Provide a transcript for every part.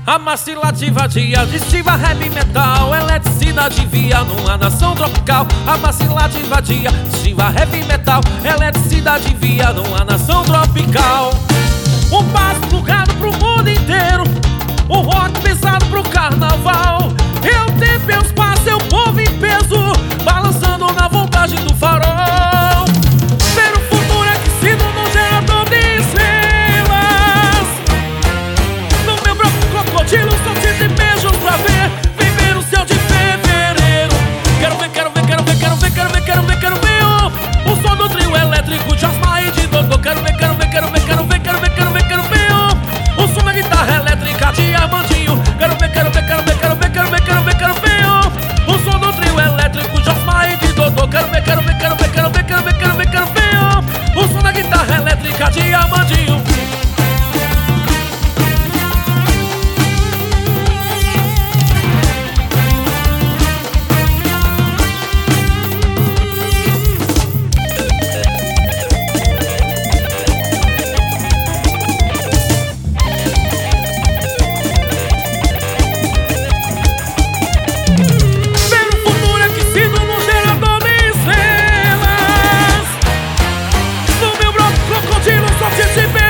A massilativa de aditiva heavy metal, eletricidade via numa nação tropical. A massilativa de aditiva heavy metal, eletricidade via numa nação tropical. Um passo plugado pro mundo inteiro, um rock pesado pro carnaval. É o tempo, é o espaço, é o povo em peso, balançando na vontade do farol. Ver o futuro aquecido no gerador de estrelas. No meu próprio crocodilo, sorrisos e beijos pra ver viver o céu de fevereiro. Quero ver, quero ver, quero ver, quero ver, quero ver, quero ver, quero ver o som do trio elétrico de Osmar e de Dodô. Quero ver, quero ver, quero ver, quero ver, quero ver, quero ver, quero ver o som da guitarra elétrica de Armandinho. Quero ver, quero ver, quero ver, quero ver, quero ver, quero ver, quero ver o som do trio elétrico de Osmar e de Dodô. Quero ver, quero ver, quero ver, quero ver, quero ver, quero ver, quero ver o som da guitarra elétrica de Armandinho.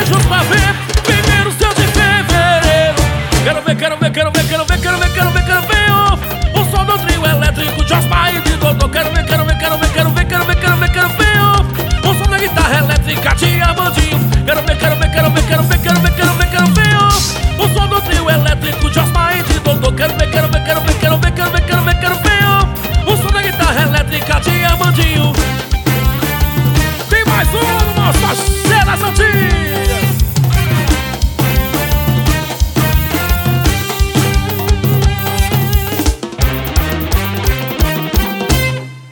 Quero ver, quero ver, quero ver, quero ver, quero ver, quero ver, quero ver.